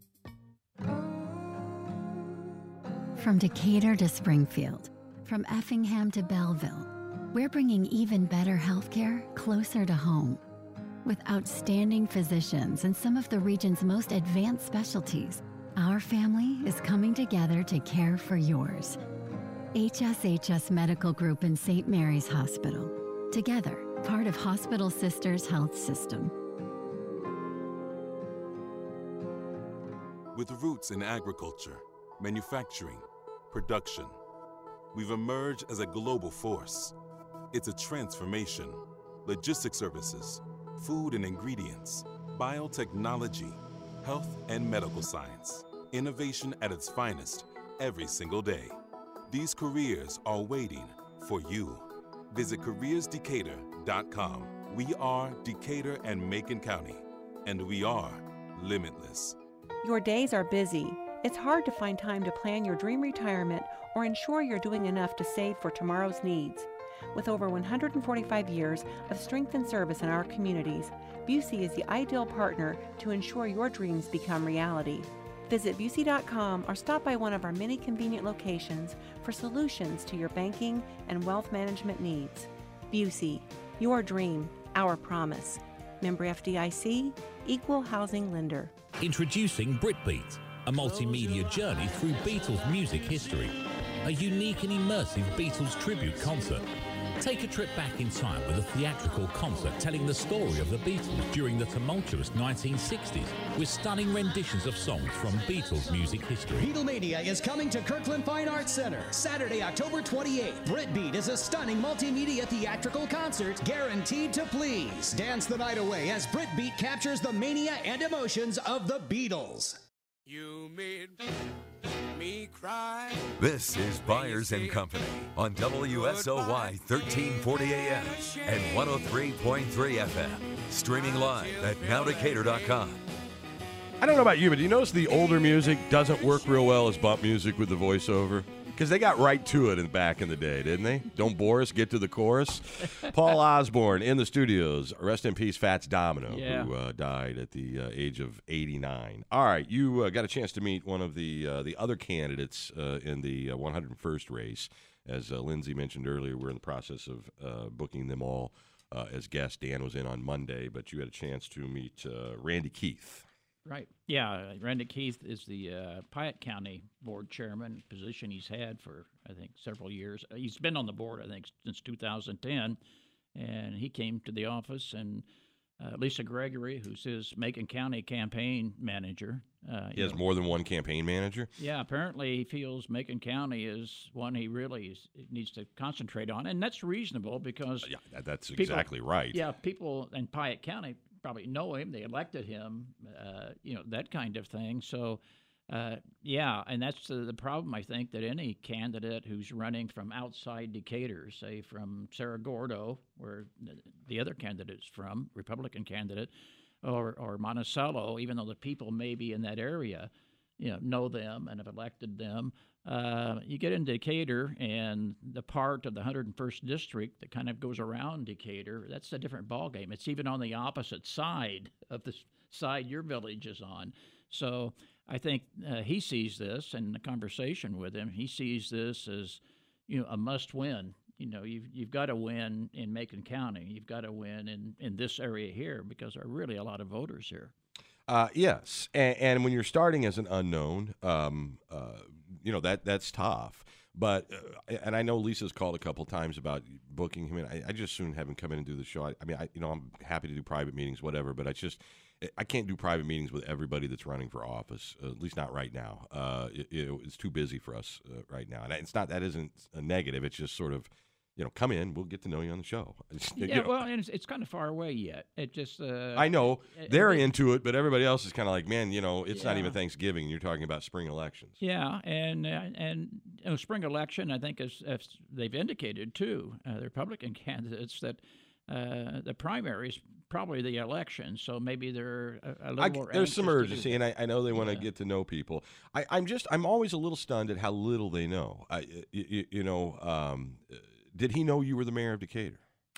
From Decatur to Springfield, from Effingham to Belleville, we're bringing even better healthcare closer to home. With outstanding physicians and some of the region's most advanced specialties, our family is coming together to care for yours. H S H S Medical Group and Saint Mary's Hospital. Together, part of Hospital Sisters Health System. With roots in agriculture, manufacturing, production. We've emerged as a global force. It's a transformation. Logistics services, food and ingredients, biotechnology, health and medical science. Innovation at its finest every single day. These careers are waiting for you. Visit careers decatur dot com. We are Decatur and Macon County, and we are limitless. Your days are busy. It's hard to find time to plan your dream retirement or ensure you're doing enough to save for tomorrow's needs. With over one hundred forty-five years of strength and service in our communities, Busey is the ideal partner to ensure your dreams become reality. Visit Busey dot com or stop by one of our many convenient locations for solutions to your banking and wealth management needs. Busey, your dream, our promise. Member F D I C, Equal Housing Lender. Introducing Britbeat, a multimedia journey through Beatles music history. A unique and immersive Beatles tribute concert. Take a trip back in time with a theatrical concert telling the story of the Beatles during the tumultuous nineteen sixties with stunning renditions of songs from Beatles music history. Beatlemania is coming to Kirkland Fine Arts Center Saturday, October twenty-eighth. Britbeat is a stunning multimedia theatrical concert guaranteed to please. Dance the night away as Britbeat captures the mania and emotions of the Beatles. You made me cry. This is Byers and Company on W S O Y thirteen forty A M and one oh three point three F M. Streaming live at now decatur dot com. I don't know about you, but do you notice the older music doesn't work real well as bump music with the voiceover? Because they got right to it in back in the day, didn't they? Don't bore us, get to the chorus. Paul Osborne in the studios. Rest in peace, Fats Domino, Yeah. who uh, died at the uh, age of eighty-nine. All right, you uh, got a chance to meet one of the uh, the other candidates uh, in the uh, one hundred first race. As uh, Lindsay mentioned earlier, we're in the process of uh, booking them all uh, as guests. Dan was in on Monday, but you had a chance to meet uh, Randy Keith. Right. Yeah, Randy Keith is the uh, Piatt County Board Chairman, position he's had for, I think, several years. He's been on the board, I think, since two thousand ten, and he came to the office, and uh, Lisa Gregory, who's his Macon County campaign manager. Uh, He has know, more than one campaign manager? Yeah, apparently he feels Macon County is one he really is, needs to concentrate on, and that's reasonable because Yeah, that- that's people- exactly right. Yeah, people in Piatt County probably know him. They elected him, uh, you know, that kind of thing. So, uh, yeah, and that's the, the problem, I think, that any candidate who's running from outside Decatur, say from Cerro Gordo, where the, the other candidate's from, Republican candidate, or, or Monticello, even though the people may be in that area, you know, know them and have elected them, uh, you get into Decatur, and the part of the one hundred first District that kind of goes around Decatur, that's a different ballgame. It's even on the opposite side of the s- side your village is on. So I think uh, he sees this, and the conversation with him, he sees this as, you know, a must-win. You know, you've, you've got to win in Macon County. You've got to win in, in this area here because there are really a lot of voters here. Uh, yes, and, and when you're starting as an unknown, um, uh, you know that that's tough. But uh, and I know Lisa's called a couple times about booking him in. I, I just soon have him come in and do the show. I, I mean, I, you know, I'm happy to do private meetings, whatever. But I just I can't do private meetings with everybody that's running for office. Uh, at least not right now. Uh, it, it, it's too busy for us uh, right now. And it's not that isn't a negative. It's just sort of, you know, come in, we'll get to know you on the show. You Yeah, know. well, and it's, it's kind of far away yet. It just uh, I know uh, they're uh, into it, but everybody else is kind of like, man, you know, it's not Yeah. even Thanksgiving. You're talking about spring elections. Yeah, and uh, and you know, spring election, I think, as, as they've indicated too, uh, the Republican candidates that uh, the primary is probably the election, so maybe they're a, a little I, more. there's some anxious to urgency, do and I, I know they want to Yeah. get to know people. I, I'm just, I'm always a little stunned at how little they know. I, you, you know, um, did he know you were the mayor of Decatur?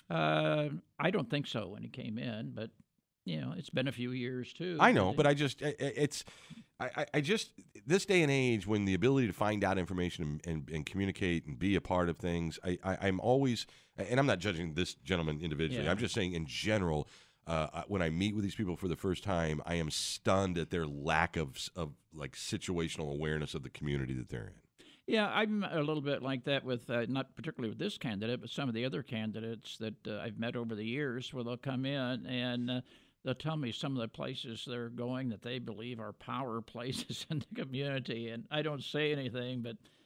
Uh, I don't think so when he came in, but you know, it's been a few years too. I know, but I just, I- I- it's, I, I- I just, this day and age, when the ability to find out information and, and, and communicate and be a part of things, I, I, I'm always, and I'm not judging this gentleman individually. Yeah. I'm just saying in general. Uh, when I meet with these people for the first time, I am stunned at their lack of of like situational awareness of the community that they're in. Yeah, I'm a little bit like that with, uh, not particularly with this candidate, but some of the other candidates that uh, I've met over the years where they'll come in and uh, they'll tell me some of the places they're going that they believe are power places in the community. And I don't say anything, but,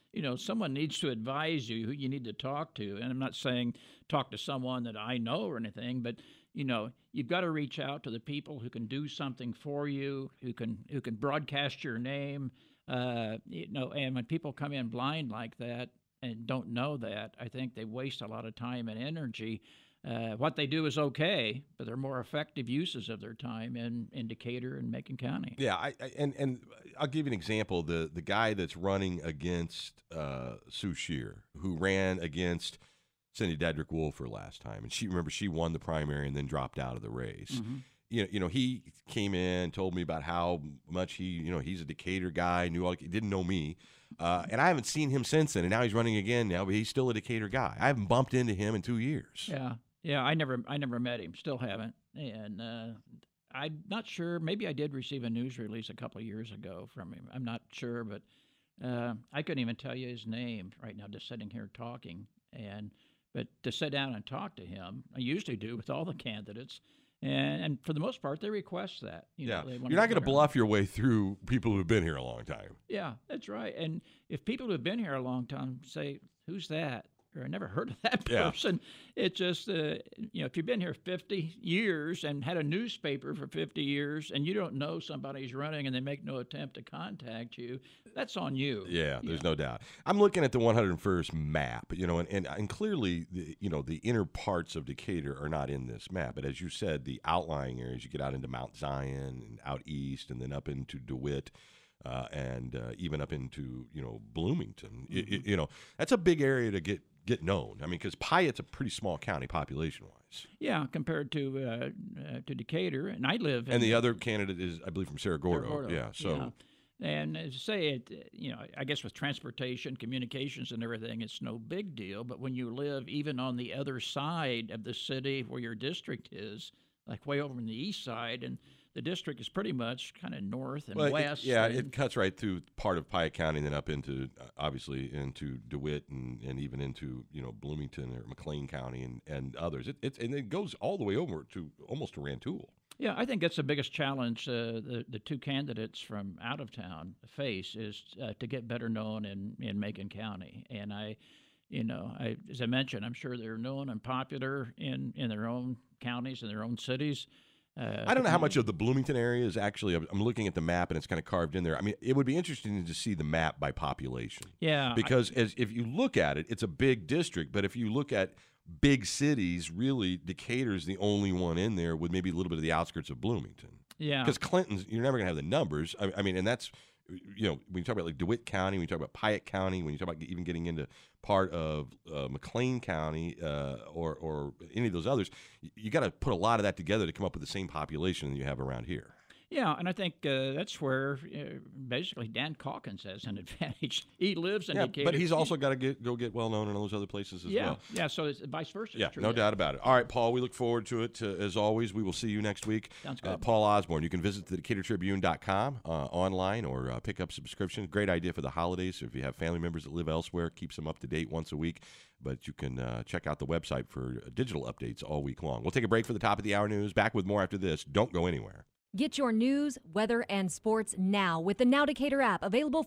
you know, someone needs to advise you who you need to talk to. And I'm not saying talk to someone that I know or anything, but you know, you've got to reach out to the people who can do something for you, who can who can broadcast your name. Uh, you know, and when people come in blind like that and don't know that, I think they waste a lot of time and energy. Uh, what they do is okay, but they're more effective uses of their time in, in Decatur and Macon County. Yeah, I, I, and and I'll give you an example. The the guy that's running against uh, Sue Shear, who ran against Cindy Dedrick Wolfer last time, and she remember she won the primary and then dropped out of the race. Mm-hmm. You know, you know, he came in, told me about how much he, you know, he's a Decatur guy, knew all, he didn't know me, uh, and I haven't seen him since then. And now he's running again now, but he's still a Decatur guy. I haven't bumped into him in two years. Yeah, yeah, I never, I never met him, still haven't, and uh, I'm not sure. Maybe I did receive a news release a couple of years ago from him. I'm not sure, but uh, I couldn't even tell you his name right now, just sitting here talking. And but to sit down and talk to him, I usually do with all the candidates. And, and for the most part, they request that. You yeah, know, they you're want not going to to bluff your way through people who've been here a long time. Yeah, that's right. And if people who've been here a long time say, "Who's that?" or "I never heard of that Yeah. person," it's just uh, you know, if you've been here fifty years and had a newspaper for fifty years, and you don't know somebody's running, and they make no attempt to contact you, that's on you. Yeah, there's no doubt. I'm looking at the one hundred first map, you know, and, and, and clearly, the, you know, the inner parts of Decatur are not in this map. But as you said, the outlying areas, you get out into Mount Zion and out east and then up into DeWitt uh, and uh, even up into, you know, Bloomington. Mm-hmm. Y- y- you know, that's a big area to get, get known. I mean, because Pyatt's a pretty small county population-wise. Yeah, compared to uh, uh, to Decatur, and I live. In And the other candidate is, I believe, from Cerro Gordo. Cerro Gordo, Yeah, so... yeah. And as I say, it, you know, I guess with transportation, communications, and everything, it's no big deal. But when you live even on the other side of the city where your district is, like way over on the east side, and the district is pretty much kind of north and Well, it- west. yeah, and, it cuts right through part of Piatt County and then up into, uh, obviously, into DeWitt and, and even into, you know, Bloomington or McLean County and, and others. It, it, and it goes all the way over to almost to Rantoul. Yeah, I think that's the biggest challenge uh, the the two candidates from out of town face is uh, to get better known in, in Macon County. And I, you know, I, as I mentioned, I'm sure they're known and popular in, in their own counties and their own cities. Uh, I don't know how much of the Bloomington area is actually, I'm looking at the map and it's kind of carved in there. I mean, it would be interesting to see the map by population. Yeah. Because as if you look at it, it's a big district, but if you look at big cities, really, Decatur's the only one in there with maybe a little bit of the outskirts of Bloomington. Yeah. Because Clinton's, you're never going to have the numbers. I, I mean, and that's, you know, when you talk about like DeWitt County, when you talk about Piatt County, when you talk about even getting into part of uh, McLean County uh, or, or any of those others, you, you got to put a lot of that together to come up with the same population that you have around here. Yeah, and I think uh, that's where uh, basically Dan Calkins has an advantage. He lives in Yeah, Decatur. but he's also got to get go get well known in those other places as yeah, well. Yeah, so it's vice versa. Yeah, true. no doubt about it. All right, Paul, we look forward to it. Uh, as always, we will see you next week. Sounds good. Uh, Paul Osborne. You can visit the Decatur Tribune dot com uh, online or uh, pick up subscription. Great idea for the holidays. So if you have family members that live elsewhere, keeps them up to date once a week. But you can uh, check out the website for digital updates all week long. We'll take a break for the top of the hour news. Back with more after this. Don't go anywhere. Get your news, weather, and sports now with the Now Decatur app, available